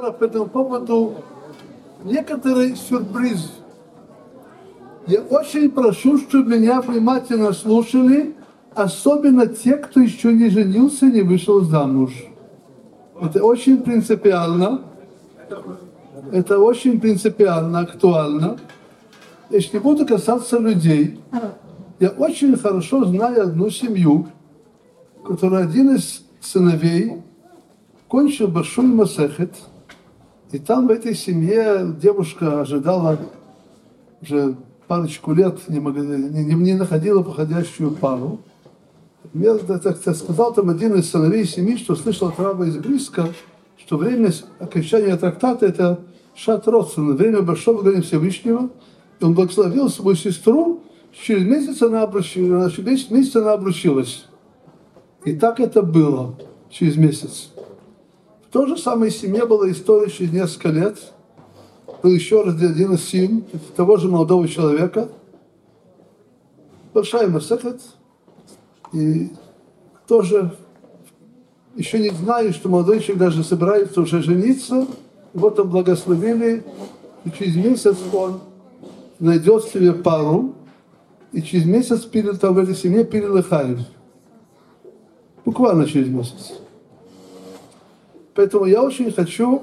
Раф по этому поводу некоторый сюрприз. Я очень прошу, чтобы меня внимательно слушали, особенно те, кто еще не женился, не вышел замуж. Это очень принципиально. Это очень принципиально, актуально. Если буду касаться людей, я очень хорошо знаю одну семью, которая один из сыновей кончил большой масехет, и там в этой семье девушка ожидала уже парочку лет, не находила подходящую пару. Я так сказал там один из сыновей семьи, что слышал от раба из близко, что время окончания трактата – это шат родствена, время большого говорения Всевышнего. И он благословил свою сестру, через месяц она обручилась. И так это было через месяц. В той же самой семье была история через несколько лет. Был еще раз один из сил того же молодого человека. Большая масехет. И тоже еще не знаю, что молодой человек даже собирается уже жениться. Вот он благословили. И через месяц он найдет себе пару. И через месяц пили там в этой семье пили лехаев. Буквально через месяц. Поэтому я очень хочу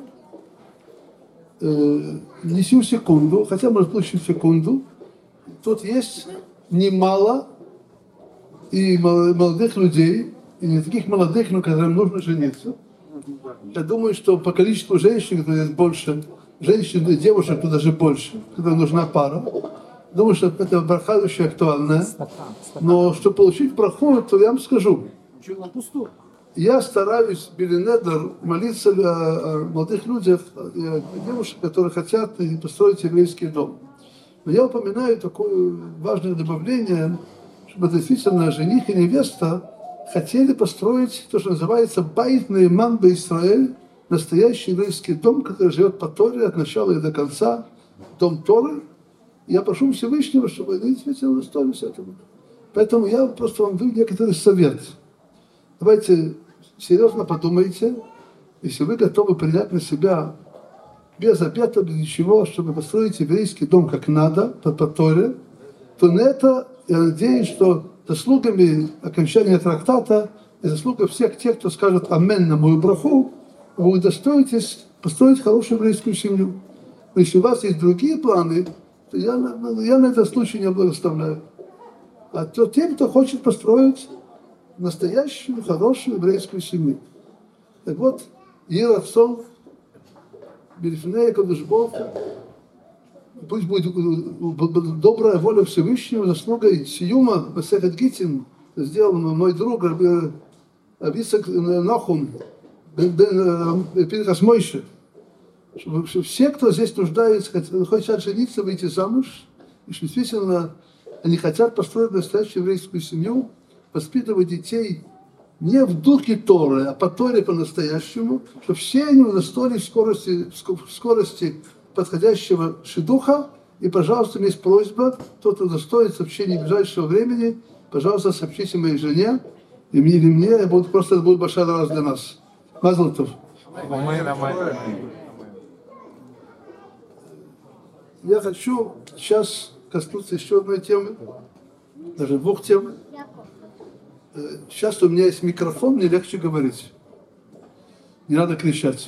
не сию секунду, хотя может лучше секунду. Тут есть немало и молодых людей, и не таких молодых, но которым нужно жениться. Я думаю, что по количеству женщин, когда есть больше, женщин и девушек, то даже больше, когда нужна пара. Думаю, что это браха очень актуальная. Но чтобы получить браху, то я вам скажу. Я стараюсь, Белинедер, молиться о молодых людях, о девушек, которые хотят построить еврейский дом. Но я упоминаю такое важное добавление, чтобы действительно жених и невеста хотели построить то, что называется «Байт Нейман бе-Исраэль», настоящий еврейский дом, который живет по Торе от начала и до конца, дом Торы. Я прошу Всевышнего, чтобы они действительно удостоились этого. Поэтому я просто вам даю некоторый совет. Давайте серьезно подумайте, если вы готовы принять на себя без обета, без ничего, чтобы построить еврейский дом как надо, по Торе, то на это я надеюсь, что заслугами окончания трактата и заслугами всех тех, кто скажет «Амен» на мою браху, вы удостоитесь построить хорошую еврейскую семью. Но если у вас есть другие планы, то я на этот случай не благословляю. А то тем, кто хочет построить настоящую, хорошую еврейскую семью. Так вот, Ерацов, Бельфинея Кадушбов, пусть будет добрая воля Всевышнего, заслугой Сиюма Масехет Гитин, сделал мой друг Авицак Нахум, Пинхас Мойше, чтобы все, кто здесь нуждается, хотят жениться, выйти замуж, и что действительно они хотят построить настоящую еврейскую семью, воспитывать детей не в духе Торы, а по Торе по-настоящему, чтобы все они удостоились скорости подходящего шидуха. И, пожалуйста, у меня есть просьба, тот, кто удостоится в течение ближайшего времени, пожалуйста, сообщите моей жене, и мне, или мне, это будет большая радость для нас. Мазал тов. Я хочу сейчас коснуться еще одной темы, даже двух тем. Сейчас у меня есть микрофон, мне легче говорить. Не надо кричать.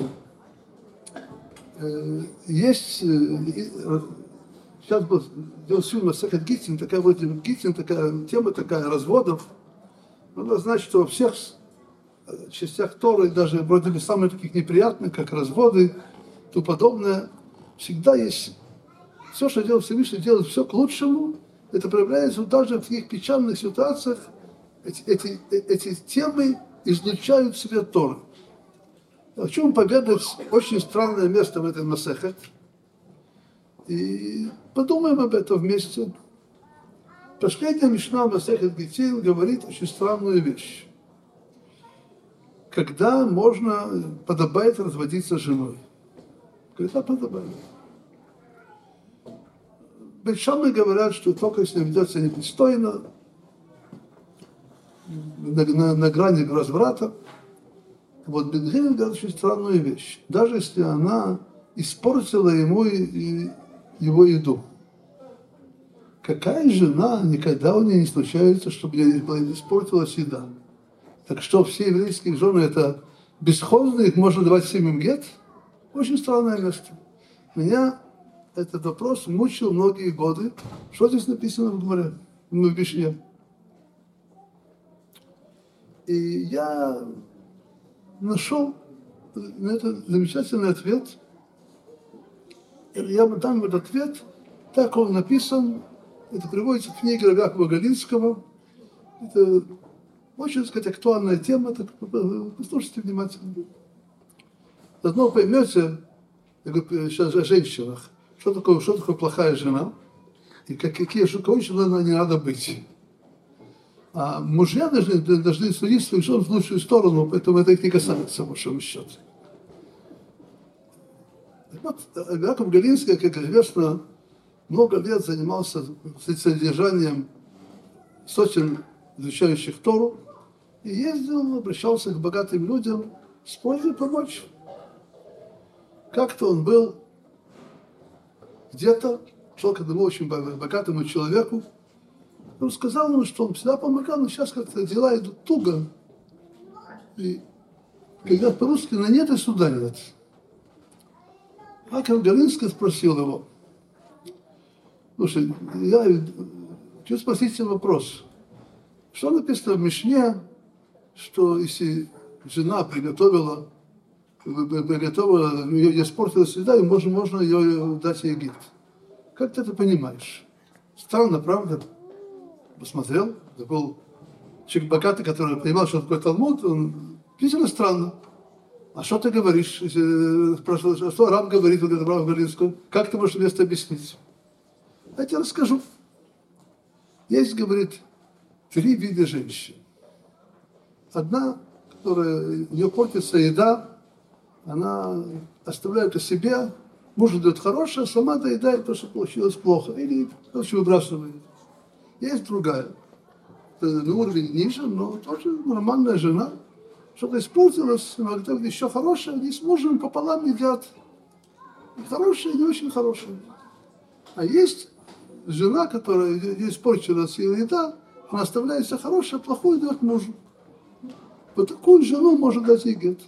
Есть, сейчас был фильм Масехет Гитин, такая тема такая разводов. Надо знать, что во всех частях Торы, даже вроде бы самых таких неприятных, как разводы, и тому подобное, всегда есть все, что делает Всевышний, делает все к лучшему. Это проявляется даже в таких печальных ситуациях. Эти темы излучают в себе Тору. Хочу вам поведать очень странное место в этой Масехет. И подумаем об этом вместе. Последняя Мишна Масехет Гитин говорит очень странную вещь. Когда подобает разводиться с женой? Когда подобает? Бейт-Шамай говорят, что только если ведется непристойно, на грани разврата. Вот Бен-Гвир говорит очень странную вещь. Даже если она испортила ему его еду. Какая жена, никогда у нее не случается, чтобы испортилась еда? Так что все еврейские жены это бесхозные, их можно давать семьям гет? Очень странное место. Меня этот вопрос мучил многие годы. Что здесь написано в Гмаре, в Мишне? И я нашел на это замечательный ответ. Я дам этот ответ, так он написан. Это приводится в книге Рагакова Галинского. Это очень, так сказать, актуальная тема, так послушайте внимательно. Заодно поймете, я говорю сейчас о женщинах, что такое плохая жена, и какой женой не надо быть. А мужья должны судить свою жену в лучшую сторону, поэтому это их не касается, по большому счету. Вот, Яков Галинский, как известно, много лет занимался содержанием сотен изучающих Тору, и ездил, обращался к богатым людям с просьбой помочь. Как-то он был где-то, шел к одному очень богатому человеку, он сказал ему, что он всегда помогал, но сейчас как-то дела идут туго. И когда по-русски на нет и суда нет. Яков Галинский спросил его, слушай, я хочу спросить тебе вопрос. Что написано в Мишне, что если жена приготовила, ее испортилась еда, и можно ее дать ей гид. Как ты это понимаешь? Странно, правда? Посмотрел, это был человек богатый, который понимал, что такое Талмуд, он действительно странно. А что ты говоришь? Спрашивал, что раб говорит, вот это раб Галинского, как ты можешь мне это объяснить? Я тебе расскажу. Есть, говорит, 3 вида женщин. Одна, которая, у нее портится еда, она оставляет о себе, муж дает хорошее, сама доедает то, что получилось плохо, или то, что выбрасывает. Есть другая, на уровень ниже, но тоже нормальная жена, что-то испортилось, но когда еще хорошее, они с мужем пополам едят. И хорошее, и не очень хорошее. А есть жена, которая испортилась ее еда, она оставляет все хорошее, плохое дает мужу. Вот такую жену может дать ей гет.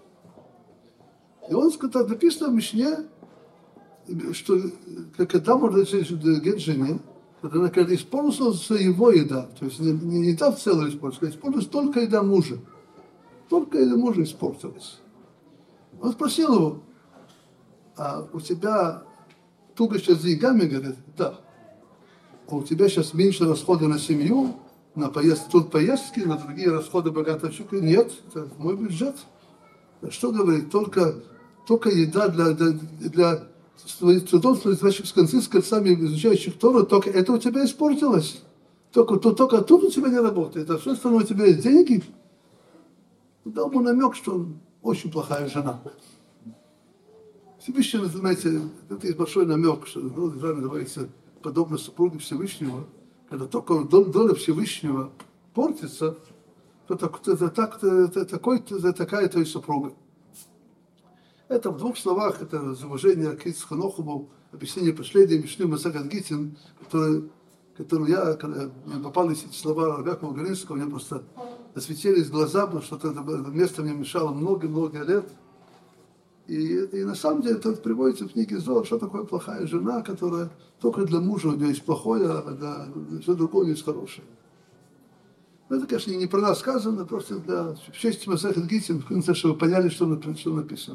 И он сказал, написано в Мишне, что когда можно дать гет жене, когда использовался его еда, то есть не еда в целом использовалась, использовалась только еда мужа. Только еда мужа испортилась. Он спросил его, а у тебя туго сейчас с деньгами? Говорит, да. А у тебя сейчас меньше расходы на семью, на тут поездки, на другие расходы богатого человека? Нет, это мой бюджет. Что говорит? Только еда для трудов, значит, с концы с концами изучающих Тору, только это у тебя испортилось. Только тут у тебя не работает. А все остальное у тебя есть деньги. Дал ему намек, что он очень плохая жена. Всевышний, знаете, это есть большой намек, что называется подобно супруге Всевышнего. Когда только доля Всевышнего портится, то такая-то и супруга. Это в 2 словах, это уважение к Ицхаку Ханоху, объяснение последней Мишны Масехет Гитин, которую я, когда мне попались эти слова Рагакова Галинского, мне просто осветились глаза, потому что это место мне мешало много-много лет. И на самом деле это приводится в книге Зоар, что такое плохая жена, которая только для мужа у нее есть плохое, а для все другое у нее есть хорошее. Но это, конечно, не про нас сказано, просто в честь Масехет Гитин, в конце, чтобы вы поняли, что написано.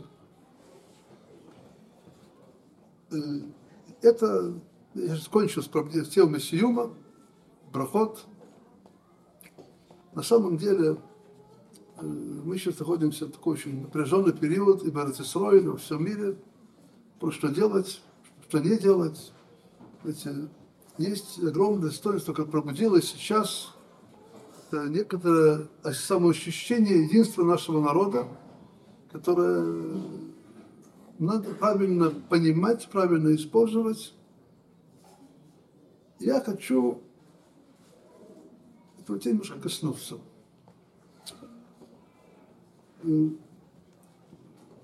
Это, я закончил с темой Сиюма, брахот. На самом деле, мы сейчас находимся в такой очень напряженный период, и в Эрец-Исроэле, во всем мире, про что делать, что не делать. Знаете, есть огромное достоинство, которое пробудилось сейчас, это некоторое самоощущение единства нашего народа, которое надо правильно понимать, правильно использовать. Я хочу этого немножко коснуться.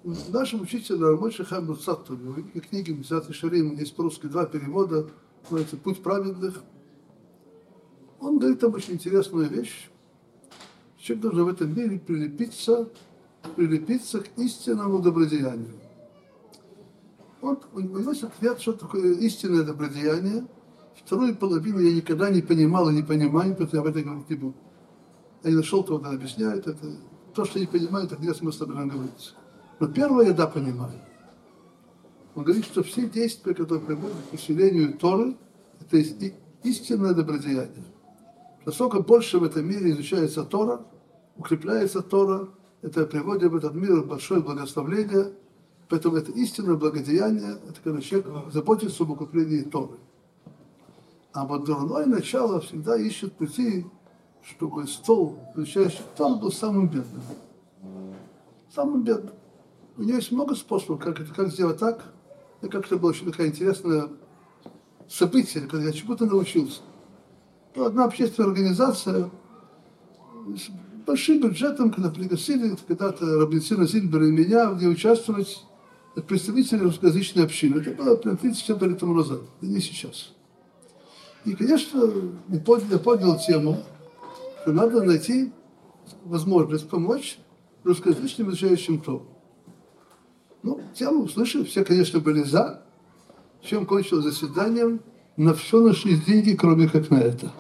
Наш учитель Рамочи Хайм Буцатту, в великой книге Месилат Йешарим, есть по-русски 2 перевода, называется «Путь праведных». Он говорит там очень интересную вещь. Человек должен в этом мире прилепиться к истинному добродеянию. Вот у него есть ответ, что такое истинное добродеяние. Вторую половину я никогда не понимал и не понимаю, поэтому я об этом говорить не буду. Я не нашел того, кто объясняет это. То, что я не понимаю, так нет смысла об этом говорить. Но первое я да понимаю. Он говорит, что все действия, которые приводят к усилению Торы, это истинное добродеяние. Насколько больше в этом мире изучается Тора, укрепляется Тора, это приводит в этот мир большое благословение, поэтому это истинное благодеяние, это когда человек заботится об укреплении Торы. А вот дурное начало всегда ищет пути, чтобы стол, включающий Тору, был самым бедным. Самым бедным. У него есть много способов, как сделать так. И как-то было очень такое интересное событие, когда я чему-то научился. Одна общественная организация с большим бюджетом, когда пригласили когда-то Рабицина Зильбера и меня, где участвовать представители русскоязычной общины. Это было 30 лет тому назад, и не сейчас. И, конечно, я поднял тему, что надо найти возможность помочь русскоязычным изучающим Тору. Ну, тему услышали, все, конечно, были за. Чем кончилось заседанием? На все нашлись деньги, кроме как на это.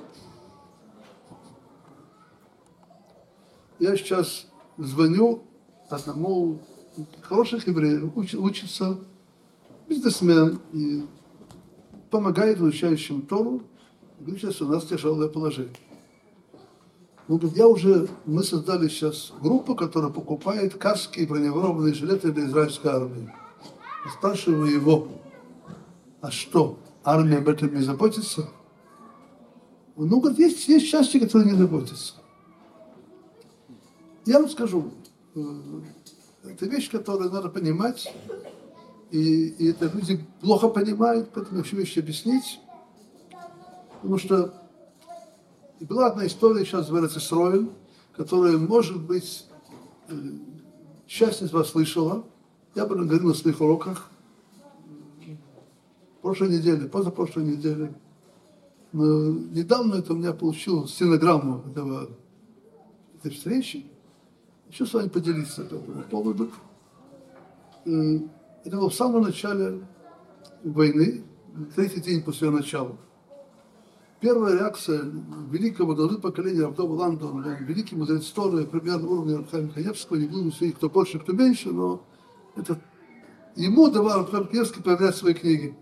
Я сейчас звоню одному хороших евреев, учится, бизнесмен, и помогает изучающим Тору. Говорит, сейчас у нас тяжелое положение. Он говорит, мы создали сейчас группу, которая покупает каски и бронированные жилеты для израильской армии. Я спрашиваю его, а что, армия об этом не заботится? Ну, говорит, есть части, которые не заботятся. Я вам скажу, это вещь, которую надо понимать, и это люди плохо понимают, поэтому я хочу вещи объяснить. Потому что была одна история сейчас в Эрец-Исроэль, которая, может быть, часть из вас слышала. Я об этом говорил на своих уроках. Прошлой неделе, позапрошлой неделе. Но недавно это у меня получил стенограмму этой встречи. Хочу с вами поделиться по этому поводу. Это было в самом начале войны, третий день после ее начала. Первая реакция великого главы поколения Равдова Ланда, он великий мудрец Торы, примерно уровня Хаима Каневского, не буду судить, кто больше, кто меньше, но это ему давал Хаим Каневский проверять свои книги.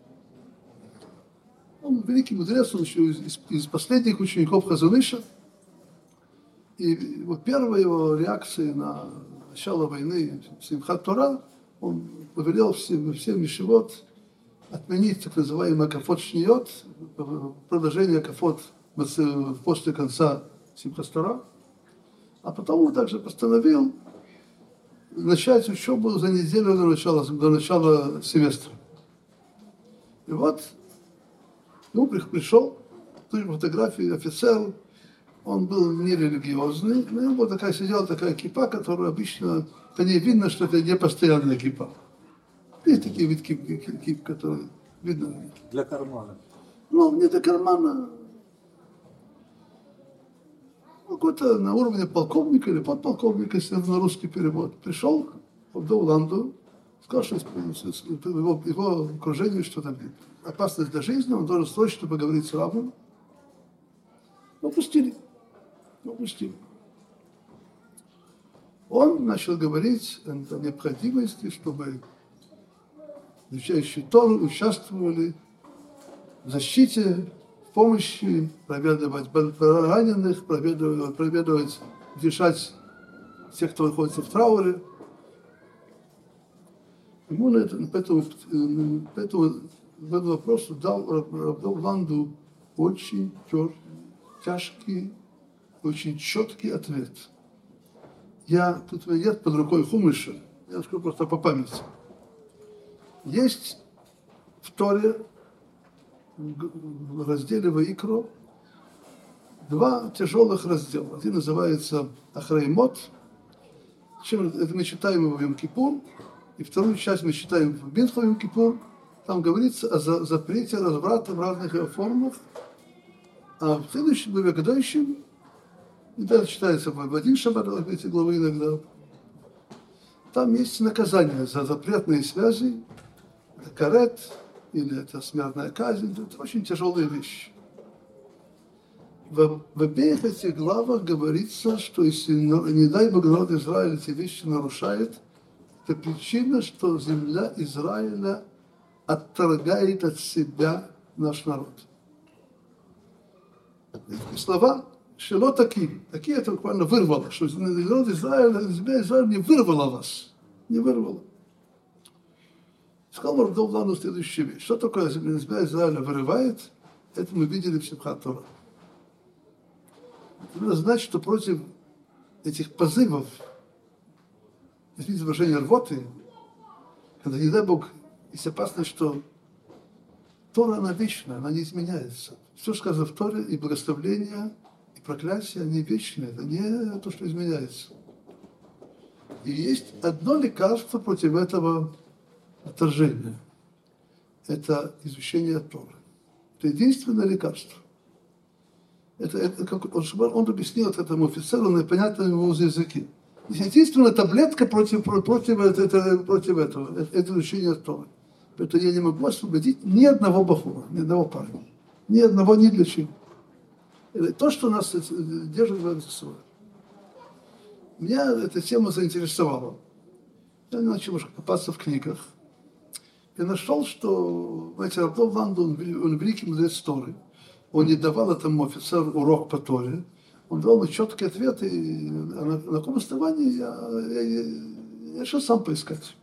Он великий мудрец, он еще из последних учеников Хазаныша. И вот первая его реакция на начало войны, Симхат Тора, он повелел всем мишивот отменить так называемый Акафот Шниот, продолжение Акафот после конца Симхат Тора. А потом он также постановил начать учебу за неделю до начала семестра. И вот пришел, тут фотографии офицер, он был нерелигиозный, но у него сидела такая кипа, которая обычно, по ней видно, что это не постоянная кипа. Есть такие вид кип, которые видно. Для кармана. Ну, не для кармана. Какой-то на уровне полковника или подполковника, если на русский перевод. Пришел в Ланду, сказал, что в его окружении что-то опасность для жизни, он должен срочно поговорить с равным. Упустили. Он начал говорить о необходимости, чтобы изучающие Тору участвовали в защите, в помощи, проведывать раненых, проведывать, утешать тех, кто находится в трауре. Ему по этому вопросу дал Ланду очень тяжкий, очень четкий ответ. Тут у меня нет под рукой хумыша, я скажу просто по памяти. Есть в Торе, в разделе Ваикро, два тяжелых раздела. Один называется Ахреймот, Это мы читаем его в Йом-Кипур, и вторую часть мы читаем в Минху Йом-Кипур. Там говорится о запрете разврата в разных его формах. А в следующем главе Гадающем, и даже читается в один шаббат, эти главы иногда, там есть наказание за запретные связи, это карет, или это смертная казнь, это очень тяжелые вещи. В обеих этих главах говорится, что если, не дай Бог, народ Израиля эти вещи нарушает, это причина, что земля Израиля отторгает от себя наш народ. Эти слова «шело такие». Такие это буквально вырвало, что народ Израиля, земля Израиля не вырвала вас. Не вырвала. Сказал Рав Ланду следующую вещь. Что такое земля Израиля вырывает? Это мы видели в Симхат Тора. Это надо знать, что против этих позывов, извините выражение, рвоты, когда, не дай Бог, есть опасность, что Тора, она вечная, она не изменяется. Все, что сказано в Торе, и благословления, и проклятия, они вечные. Это не то, что изменяется. И есть одно лекарство против этого отторжения. Это изучение Торы. Это единственное лекарство. Это как он объяснил это этому офицеру на понятном ему языке. Единственная таблетка против этого. Это изучение Торы. Поэтому я не могу освободить ни одного бахура, ни одного парня. Ни одного, ни для чего. Это то, что нас держит в Иерусалиме. Меня эта тема заинтересовала. Я начал уже копаться в книгах. И нашел, что, знаете, Рав Ланду, он великий мудрец Торы. Он не давал этому офицеру урок по Торе. Он давал ему четкий ответ, и на каком основании я решил сам поискать.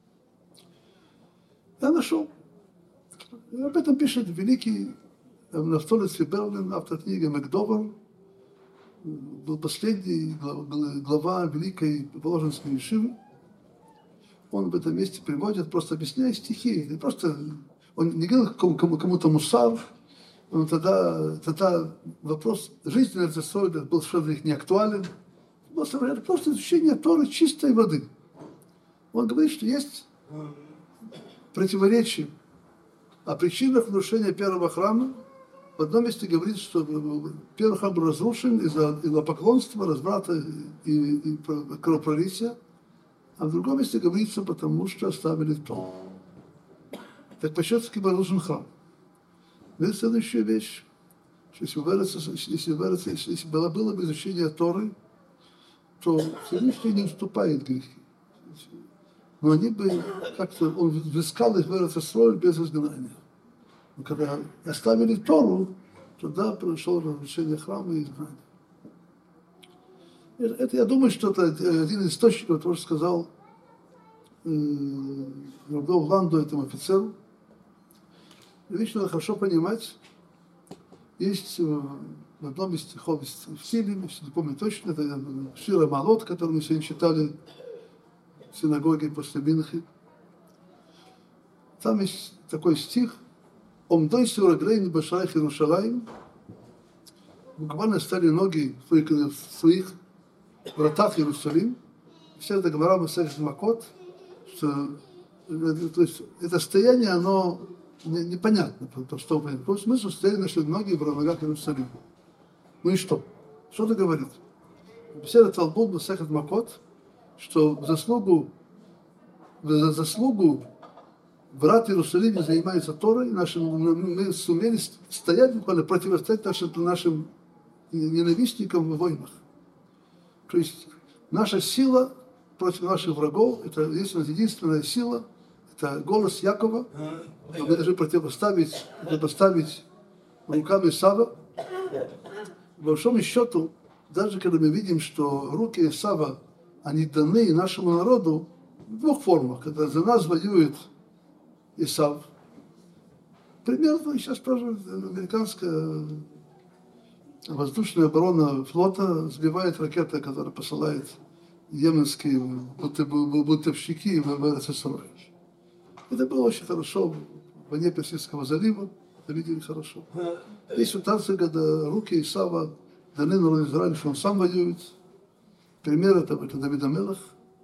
Я нашел. И об этом пишет великий Нафтали Цвиберлин, автор книги Макдовар. Был последний глава великой Воложенской ешивы. Он в этом месте приводит, просто объясняя стихи. Просто он не говорил кому-то мусар. Тогда вопрос жизни на Израиле был совершенно не актуален. Это просто изучение Торы чистой воды. Он говорит, что есть противоречие о причинах разрушения первого храма. В одном месте говорит, что первый храм был разрушен из-за идолопоклонства, разврата и кровопролития. А в другом месте говорится, потому что оставили Тору. Так по-щетски был разрушен храм. Но это следующая вещь, что если было бы изучение Торы, то Всевышний не уступает грехи. Но они бы как-то, он взыскал их в Иерусалим без изгнания. Но когда оставили Тору, тогда произошло разрушение храма и изгнание. Это, я думаю, что это один из источников того, что сказал Рав Ланду этому офицеру. Вещь надо хорошо понимать. Есть в одном из стихов в Силе, не помню точно, это Шира Малот, который мы сегодня читали в синагоге после Минхи. Там есть такой стих: «Омдой сюраглейн башарах Иерушалаим». Буквально стали ноги в своих вратах Иерусалим. Вся эта гемара Масехет Макот, что то есть это состояние, оно непонятно, что какой смысл стоять наши ноги в ногах Иерусалима. Ну и что? Что это говорит? Беседа Талмуд Масехет Макот, что за заслугу врат Иерусалима занимается Торой, мы сумели стоять, буквально противостоять нашим ненавистникам в войнах. То есть наша сила против наших врагов, это единственная сила, это голос Якова. Мы должны противоставить рукам Исава. В большом счету, даже когда мы видим, что руки Исава, они даны нашему народу в двух формах. Когда за нас воюет Исав, примерно сейчас тоже американская воздушная оборона флота сбивает ракеты, которые посылают йеменские бунтовщики в СССР. Это было очень хорошо в войне Персидского залива, это видели хорошо. Есть ситуация, когда руки Исава даны народу Израиля, что он сам воюет. Пример это Давид ха-Мелех,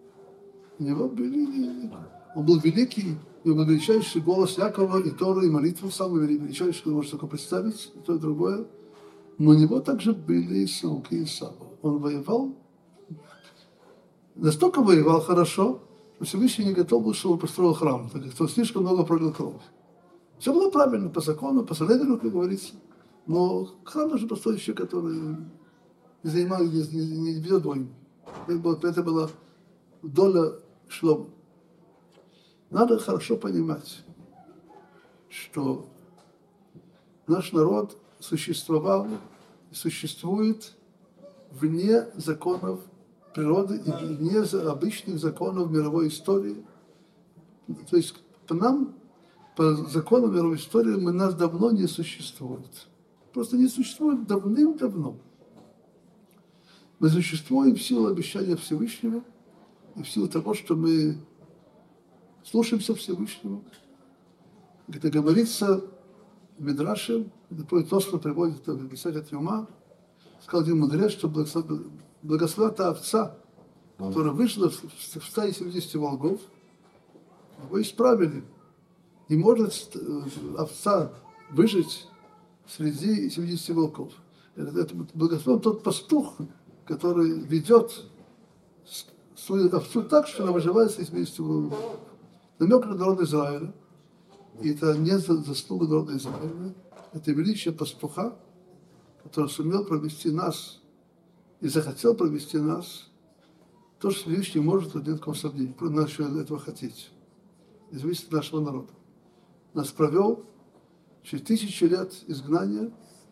У него были... Он был великий, и был величайший голос Якова, и Торы, и молитву, самый величайший, можно только представить, и то, и другое. Но у него также были сынки Исава. Он воевал, настолько воевал хорошо, что Всевышний не готов был, чтобы он построил храм, так как он слишком много пролил кровь. Все было правильно, по закону, по Санедрину, как говорится. Но храм должен построить еще, который не занимал, не ведет войну. Это была доля Шлома. Надо хорошо понимать, что наш народ существовал и существует вне законов природы и вне обычных законов мировой истории. То есть по нам, по законам мировой истории, нас давно не существует. Просто не существует давным-давно. Мы существуем в силу обещания Всевышнего и в силу того, что мы слушаемся Всевышнего. Это говорится в Мидраше, это тосно приводит это в Месехет Юма, сказал один мудрец, что благословена та овца, которая вышла в стае 70 волков, его исправили. Не может овца выжить среди 70 волков. Это благословен тот пастух, который ведет свою овцу так, что она выживает среди 70 волков. Намек на народ Израиля, и это не заслуга народа Израиля, это величие пастуха, который сумел провести нас и захотел провести нас, то, что Всевышний может, нет никакого сомнения, надо еще этого хотеть. И зависит от нашего народа. Нас провел через 1000 лет изгнания,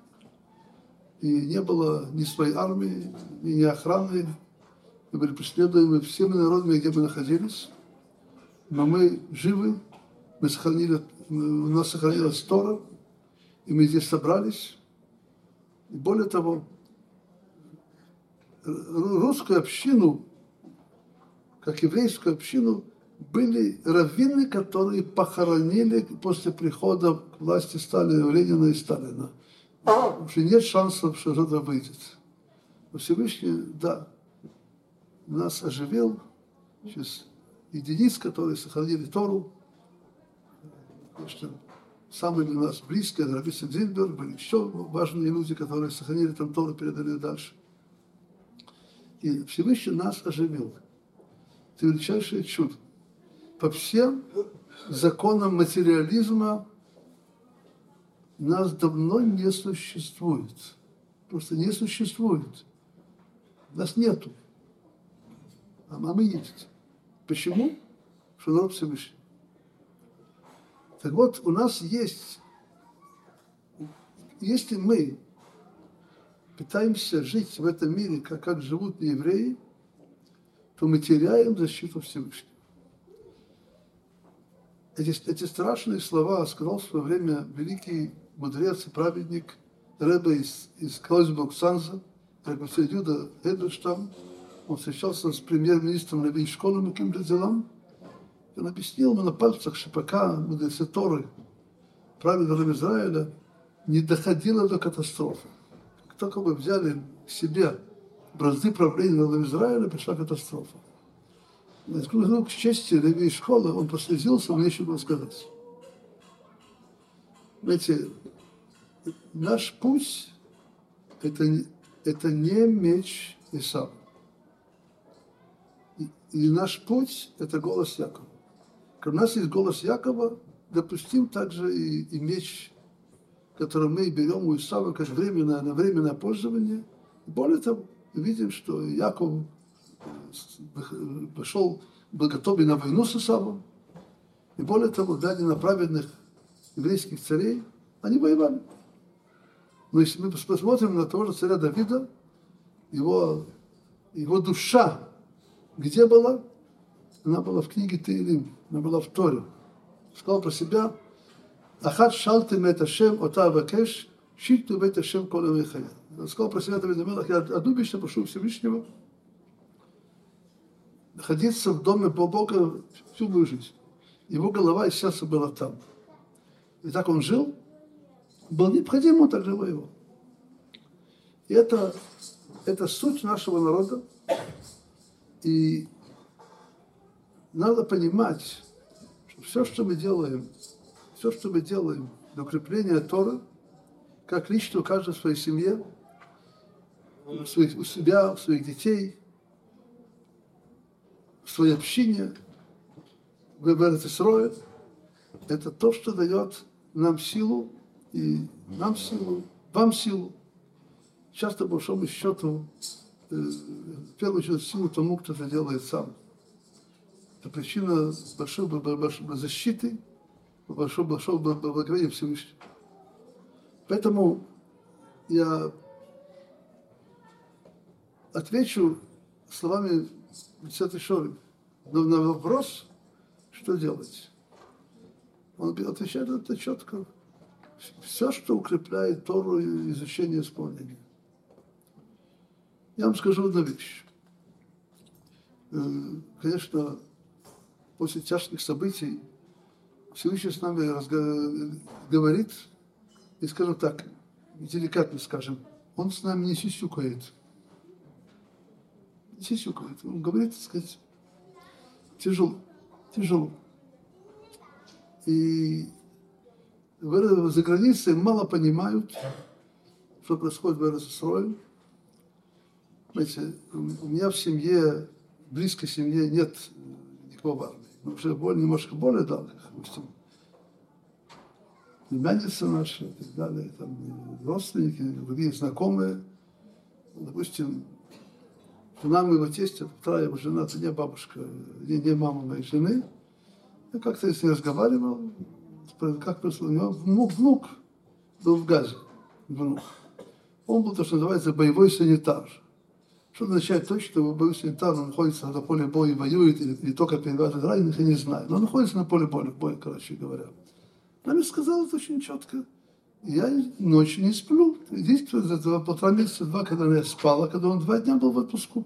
и не было ни своей армии, ни охраны, мы были преследуемы всеми народами, где мы находились. Но мы живы, у нас сохранилась Тора, и мы здесь собрались. И более того, русскую общину, как еврейскую общину, были раввины, которые похоронили после прихода к власти Сталина, Ленина и Сталина. Уже нет шансов, что что-то выйдет. Но Всевышний, да, нас оживил через единиц, которые сохранили Тору. Конечно, самые для нас близкие, Раби Зильбер, были еще важные люди, которые сохранили там Тору, передали дальше. И Всевышний нас оживил. Это величайшее чудо. По всем законам материализма нас давно не существует. Просто не существует. Нас нету. А мы есть. Почему? Что народ Всевышний. Так вот, у нас есть, если мы пытаемся жить в этом мире, как живут неевреи, то мы теряем защиту Всевышнего. Эти страшные слова сказал в свое время великий мудрец и праведник Ребе из Клойсбург-Санза, Юда Эдельштам. Он встречался с премьер-министром Леви школы каким-то делам. Он объяснил ему на пальцах, что пока мудрецы Торы правили народ Израиля, не доходило до катастрофы. Как только мы взяли к себе бразды правления народа Израиля, пришла катастрофа. К чести Леви школы, он прослезился, мне нечего было сказать. Знаете, наш путь – это не меч Исава. И наш путь – это голос Якова. Когда у нас есть голос Якова, допустим также и меч, который мы берем у Исава как на временное пользование. Более того, мы видим, что Яков был готов на войну с Исавом. И более того, глядя на праведных еврейских царей, они воевали. Но если мы посмотрим на того же царя Давида, его душа где была? Она была в книге Теилим, она была в Торе. Сказал про себя: «Ахат шалты мет Ашем, ота авакеш, шитту мет Ашем кол ямей хая». Он сказал про себя Давид ха-Мелех: я одну вещь прошу Всевышнего, находиться в доме Бога всю мою жизнь. Его голова и сердце было там. И так он жил, был необходим, он также воевал. И это суть нашего народа. И надо понимать, что все, что мы делаем для укрепления Торы, как лично у каждого в своей семье, у себя, у своих детей, в своей общине, в Эрец-Исроэль, это то, что дает нам силу, и нам силу, вам силу. Часто, по большому счету, в первую очередь, силу тому, кто это делает сам. Это причина большой защиты, большого благословения Всевышнего. Поэтому я отвечу словами Бецет Ишорим на вопрос, что делать. Он отвечает это четко. Все, что укрепляет Тору, изучение, исполнение. Я вам скажу одну вещь. Конечно, после тяжких событий Всевышний с нами говорит, и, скажем так, деликатно скажем, он с нами не сисюкает. Не сисюкает. Он говорит, так сказать, тяжело. И за границей мало понимают, что происходит в Эрец-Исроэль. Знаете, у меня в семье, близкой семье нет никого в армии. Но уже немножко более давних, допустим, племянницы наши и так далее, там, родственники, другие знакомые. Допустим, жена моего тестя, вторая его жена, это не бабушка, не мама моей жены. Я как-то с ней разговаривал, как у него внук был в Газе, внук. Он был то, что называется боевой санитар. Что означает то, что боевой санитар, он находится на поле боя и воюет, или только перевязывает раненых, я не знаю. Но он находится на поле боя, короче говоря. Она мне сказала это очень четко. Я ночью не сплю. Единственное, за 1,5 месяца, 2, когда я спала, когда он 2 дня был в отпуску.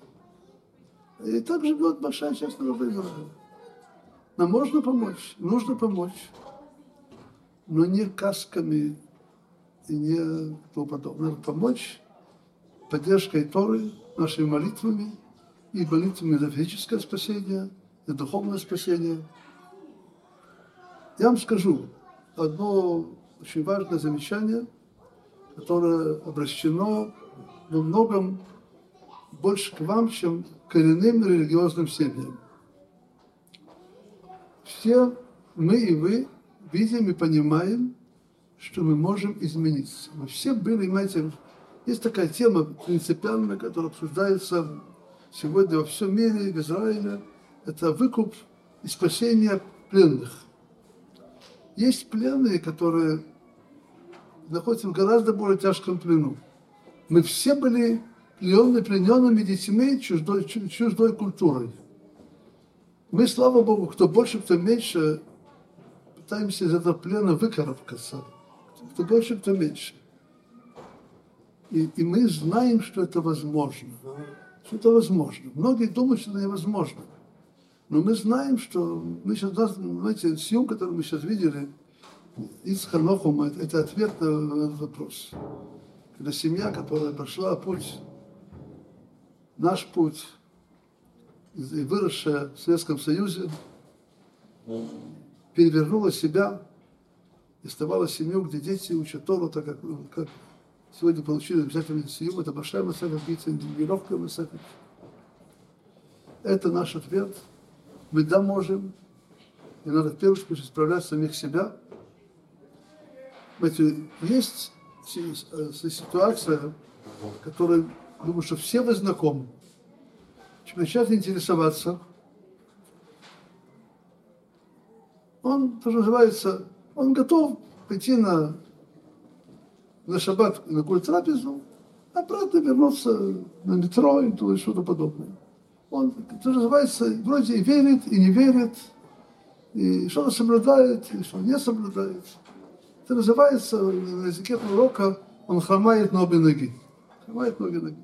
И так живет большая часть народа Израиля. Нам можно помочь, нужно помочь, но не касками и не тому подобное. Надо помочь поддержкой Торы, нашими молитвами и молитвами за физическое спасение, за духовное спасение. Я вам скажу одно очень важное замечание, которое обращено во многом больше к вам, чем к коренным религиозным семьям. Все мы и вы видим и понимаем, что мы можем измениться. Мы все были, понимаете, есть такая тема принципиальная, которая обсуждается сегодня во всем мире, в Израиле. Это выкуп и спасение пленных. Есть пленные, которые находятся в гораздо более тяжком плену. Мы все были плененными детьми чуждой культурой. Мы, слава Богу, кто больше, кто меньше, пытаемся из этого плена выкарабкаться. Кто больше, кто меньше. И мы знаем, что это возможно. Что это возможно. Многие думают, что это невозможно. Но мы знаем, что мы сейчас, знаете, съем, который мы сейчас видели, из Ханохума, это ответ на этот вопрос. Когда семья, которая прошла путь, наш путь, и выросшая в Советском Союзе, перевернула себя и оставала семью, где дети учат Тору, так как сегодня получили обязательный сиюм, это большая масса, биться легкая масса. Это наш ответ. Мы да можем, и надо в первую очередь исправлять самих себя. Знаете, есть ситуация, которая, думаю, что все вы знакомы. Начать интересоваться. Он, что называется, он готов пойти на шаббат, на какую-то трапезу, обратно вернуться на метро или что-то подобное. Он, что называется, вроде и верит, и не верит, и что-то соблюдает, и что не соблюдает. Это называется на языке пророка, он хромает на обе ноги. Хромает на обе ноги.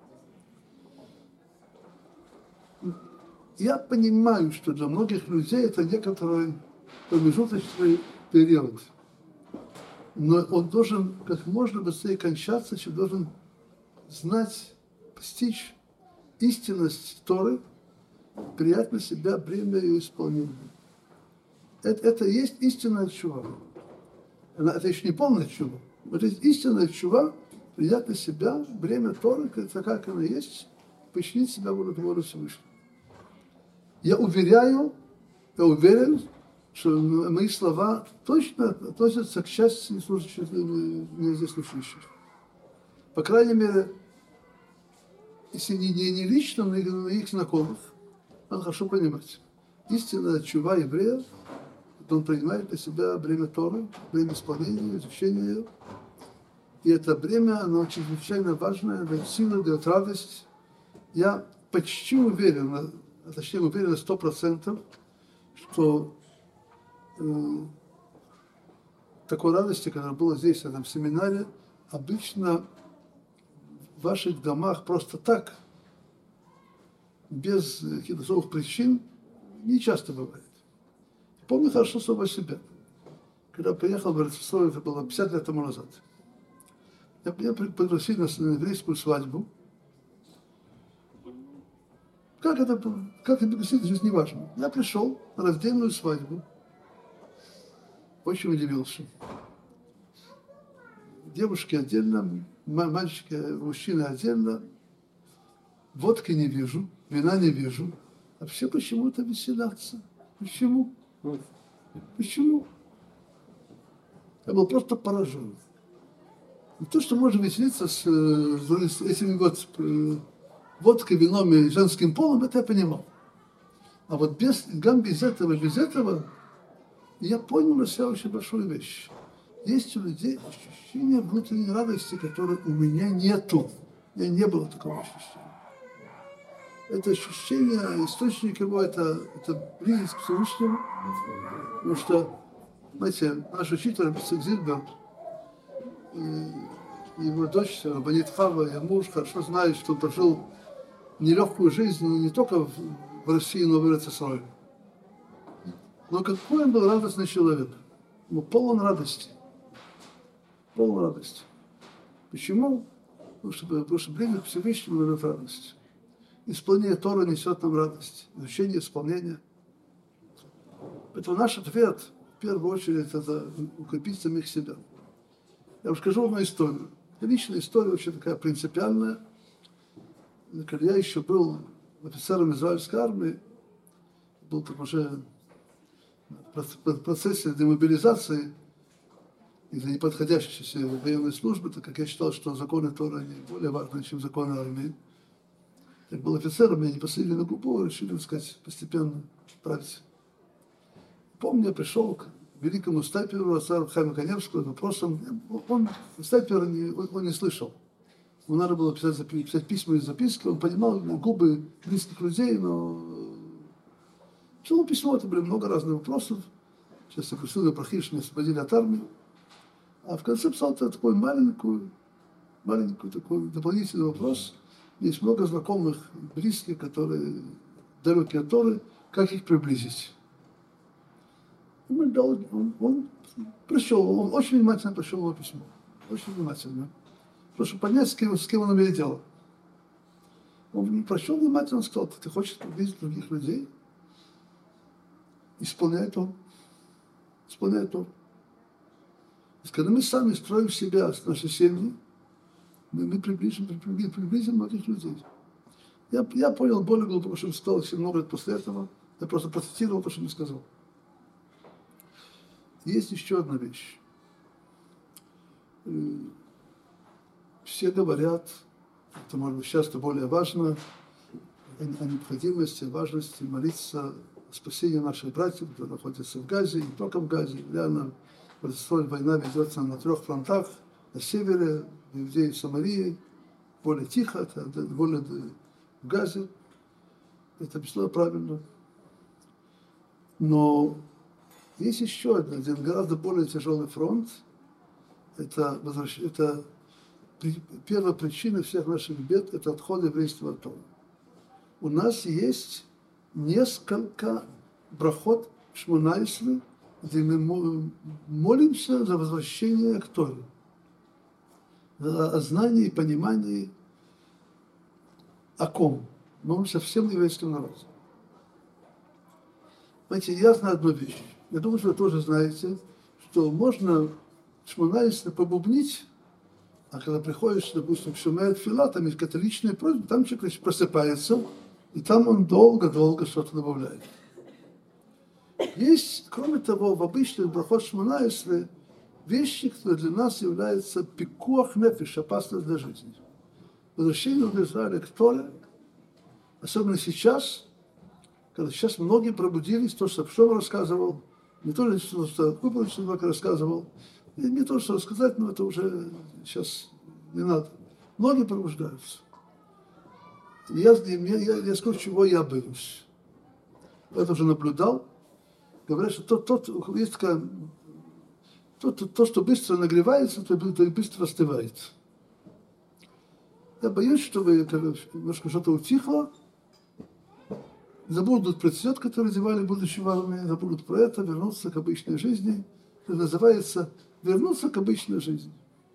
Я понимаю, что для многих людей это некоторый промежуточный период. Но он должен как можно быстрее кончаться, чем должен знать, постичь истинность Торы принять на себя бремя ее исполнения. Это и есть истинная тшува. Это еще не полная тшува. Это истинная тшува, принять на себя бремя Торы, это как оно есть, подчинить себя воле Всевышнего. Я уверен, что мои слова точно относятся к части слушающих, меня здесь слушающих. По крайней мере, если не лично, но их знакомых, надо хорошо понимать. Истинная тшува еврея, он принимает на себя бремя Торы, бремя исполнения, изучения ее. И это бремя, оно чрезвычайно важное, дает силу, дает радость. Я почти уверен, точнее уверен на 100%, что такой радости, которая была здесь, в этом семинаре, обычно в ваших домах просто так, без каких-то особых причин, не часто бывает. Помню хорошо самого себя. Когда приехал в Ростов, это было 50 лет тому назад. Меня пригласили на еврейскую свадьбу. Как это пригласили, здесь не важно. Я пришел на раздельную свадьбу. Очень удивился. Девушки отдельно, мальчики, мужчины отдельно. Водки не вижу, вина не вижу. А все почему-то веселятся. Почему? Почему? Я был просто поражен. И то, что можно веселиться с этими вот водкой, вином и женским полом, это я понимал. А вот без этого, я понял на себя очень большую вещь. Есть у людей ощущение внутренней радости, которой у меня нету. У меня не было такого ощущения. Это ощущение, источник его, это близость к Всевышнему. Потому что, знаете, наш учитель Рабицак Зильбер, его дочь Рабанит Хава, ее муж, хорошо знает, что он прожил нелегкую жизнь не только в России, но и в Израиле. Но какой он был радостный человек. Он был полон радости. Полон радости. Почему? Потому что близость к Всевышнему дает радость. Исполнение Торы несет нам радость. Изучение, исполнение. Поэтому наш ответ, в первую очередь, это укрепить самих себя. Я вам скажу одну историю. Это личная история, очень такая принципиальная. Когда я еще был офицером израильской армии, был там уже в процессе демобилизации из-за неподходящейся военной службы, так как я считал, что законы Торы они более важны, чем законы армии. Я был офицером, меня не посадили на губу, решили, так сказать, постепенно править. Помню, я пришел к великому стайперу Асару Хайма Каневскому с вопросом. Стайпер он не слышал. Ему надо было писать письма и записки. Он понимал губы близких людей, но писал письмо, это были много разных вопросов. Сейчас я просил про Хиш, меня освободили от армии. А в конце писал такой маленький такой дополнительный вопрос. Есть много знакомых, близких, которые далекие от Торы, как их приблизить. Он прочел, он очень внимательно прочел его письмо. Очень внимательно. Чтобы понять, с кем он имеет дело. Он прочел внимательно, сказал, ты хочешь приблизить других людей? Исполняй то. Исполняй то. Когда мы сами строим себя, наши семьи, мы приблизим многих людей. Я понял более глубоко, что он сказал еще много лет после этого. Я просто процитировал то, что он сказал. Есть еще одна вещь. Все говорят, это может быть часто более важно, о необходимости, важности молиться о спасении наших братьев, которые находятся в Газе, не только в Газе. Реально, война ведется на 3 фронтах, на севере, в Иудее и Самарии, более тихо, это более в Газе. Это безусловно правильно. Но есть еще один гораздо более тяжелый фронт. Это первая причина всех наших бед – это отход еврейства от Торы. У нас есть несколько брахот Шмонайсли, где мы молимся за возвращение к Торе, о знании и понимании о ком. Молимся всем еврейским народам. Знаете, я знаю одну вещь. Я думаю, что вы тоже знаете, что можно Шмона-Эсрей побубнить, а когда приходишь, допустим, в Шумеет Фила, там есть католичная просьба, там человек просыпается, и там он долго-долго что-то добавляет. Есть, кроме того, в обычных брахот Шмона-Эсрей вещи, которые для нас являются пикуах нефиш, опасность для жизни. Возвращение в Израиль к Торе, особенно сейчас, когда сейчас многие пробудились, то, что Шом рассказывал, не то, что Купрович рассказывал, и не то, что рассказать, но это уже сейчас не надо. Многие пробуждаются. Я скажу, чего я боюсь. Я это уже наблюдал. Говорят, что есть такая, то, что быстро нагревается, то быстро остывает. Я боюсь, что немножко что-то утихло, забудут про цвет, который одевали будущие в армии, забудут про это, вернуться к обычной жизни. Это называется вернуться к обычной жизни.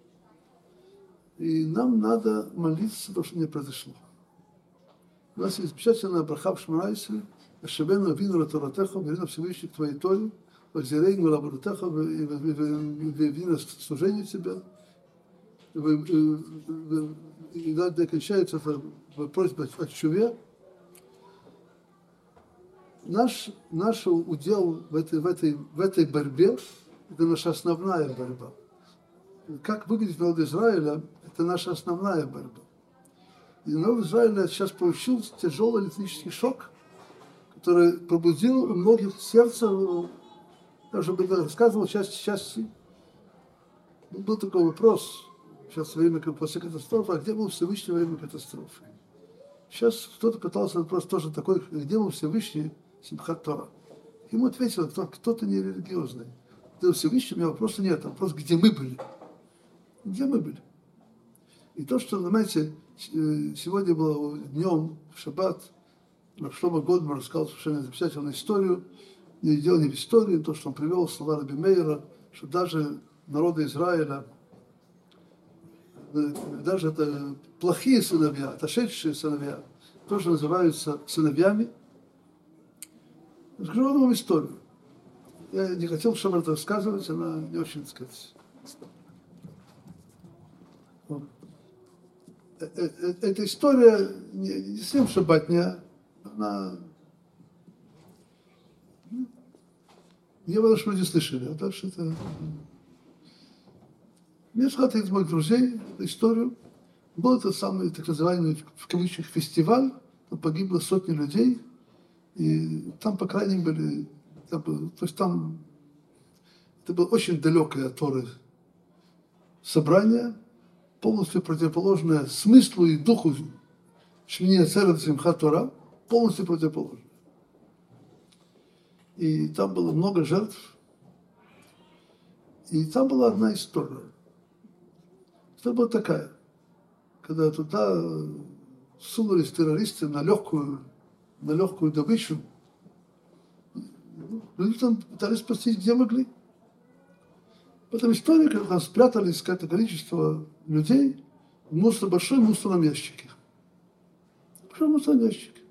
И нам надо молиться за то, что не произошло. У нас есть замечательная браха в Шмона-Эсрей, «Ашебену авину лatoratecha», «Верина Всевышний к твоей Торе», «Вахзирейну лаборотеха», «Верина служению тебя». И далее кончается просьба о чуве. Наш удел в этой борьбе, это наша основная борьба. Как выглядит народ Израиля, это наша основная борьба. И народ Израиля сейчас получил тяжелый электрический шок, который пробудил у многих сердце, даже рассказывал части. Был такой вопрос, сейчас время после катастрофы, а где был Всевышний во время катастрофы? Сейчас кто-то пытался вопрос тоже такой, где был Всевышний Симхат Тора? Ему ответил кто-то нерелигиозный. Где был Всевышний, у меня вопроса нет, вопрос, где мы были? Где мы были? И то, что, знаете, сегодня было днем, в шаббат, Шломо Гольдман рассказал совершенно замечательную историю, дело не в истории, то, что он привел слова Раби Мейера, что даже народа Израиля, даже это плохие сыновья, отошедшие сыновья, тоже называются сыновьями. Расскажу вам историю. Я не хотел, чтобы это рассказывать, она не очень, так сказать. Эта история не совсем шаббатня, она... Я думаю, что люди слышали, а дальше это... Мне сказал один из моих друзей эту историю. Был этот самый, так называемый, в кавычках, фестиваль, там погибло сотни людей, и там, по крайней мере, то есть там, это было очень далекое от Торы собрание, полностью противоположное смыслу и духу Шмини Ацерет Симхат Тора, полностью противоположное. И там было много жертв, и там была одна история. История была такая, когда туда сунулись террористы на легкую добычу, люди там пытались спастись, где могли. В этом истории, когда там спрятались какое-то количество людей в большой мусорном ящике. Большой мусорном ящике.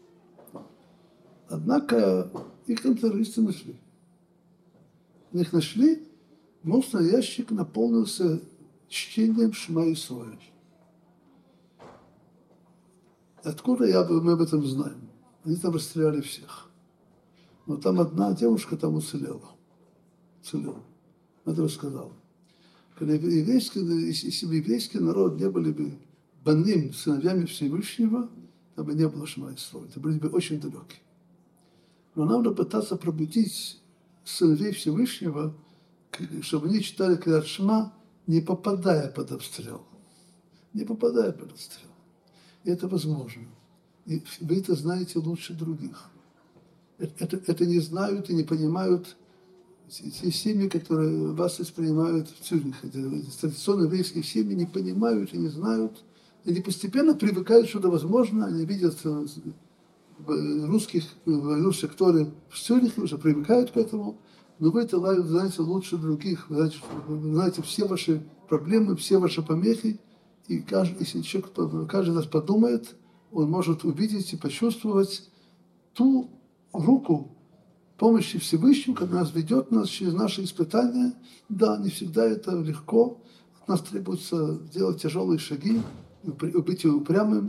Однако их там террористы нашли. Их нашли, мусорный ящик наполнился чтением Шма Исраэль. Откуда мы об этом знаем? Они там расстреляли всех. Но там одна девушка там уцелела. Это рассказал. Если бы еврейский народ не были бы баним, сыновьями Всевышнего, там бы не было Шма Исраэль. Это были бы очень далекие. Но нам надо пытаться пробудить сыновей Всевышнего, чтобы они читали Крiyat Шма, не попадая под обстрел. Не попадая под обстрел. И это возможно. И вы это знаете лучше других. Это не знают и не понимают те семьи, которые вас воспринимают в Цюрихе. Традиционные еврейские семьи не понимают и не знают. Они постепенно привыкают, что это возможно. Они видят русских Торе в Цюрихе, уже привыкают к этому. Но вы это знаете лучше других. Вы знаете все ваши проблемы, все ваши помехи. И если каждый раз подумает, он может увидеть и почувствовать ту руку помощи Всевышнего, когда нас ведет нас через наши испытания. Да, не всегда это легко. От нас требуется делать тяжелые шаги, быть упрямым.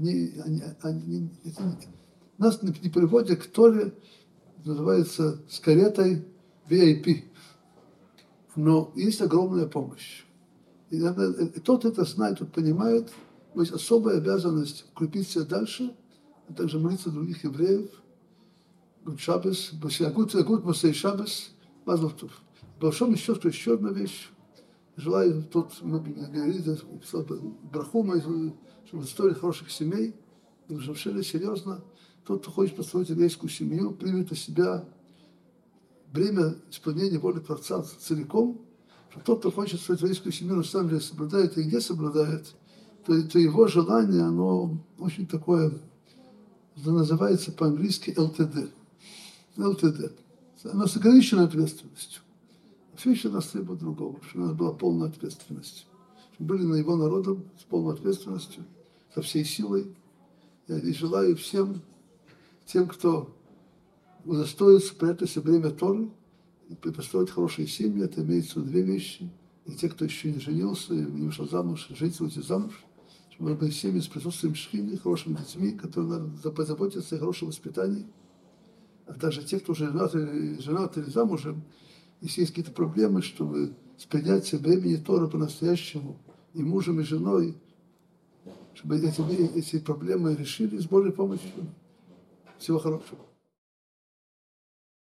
Нас не приводят к Торе, называется, с каретой VIP. Но есть огромная помощь. И тот это знает, тот понимает, есть особая обязанность укрепиться дальше, а также молиться других евреев. Гуд Шаббес, гуд Мосей Шаббес, Мазлов Тов. Большом счету еще одна вещь. Желаю тут говорить браху, чтобы строили хороших семей. И уже серьезно, тот, кто хочет построить еврейскую семью, примет на себя бремя исполнения воли Творца целиком, что тот, кто хочет строить еврейскую семью, на самом деле соблюдает и не соблюдает, то его желание, оно очень такое, называется по-английски LTD. LTD. Оно с ограниченной ответственностью. Всевышний нас требует другого, чтобы у нас была полная ответственность. Чтобы были на его народом с полной ответственностью, со всей силой. Я и желаю всем, тем, кто удостоится при этом время Торы, и построить хорошие семьи, это имеется в виду две вещи. И те, кто еще не женился, не вышел замуж, жениться, выйти замуж, чтобы были семьи с присутствием шхины, хорошими детьми, которые позаботятся о хорошем воспитании. А также те, кто уже женат или замужем, если есть какие-то проблемы, чтобы с принятием времени Тора по-настоящему и мужем, и женой, чтобы эти проблемы решили с Божьей помощью. Всего хорошего.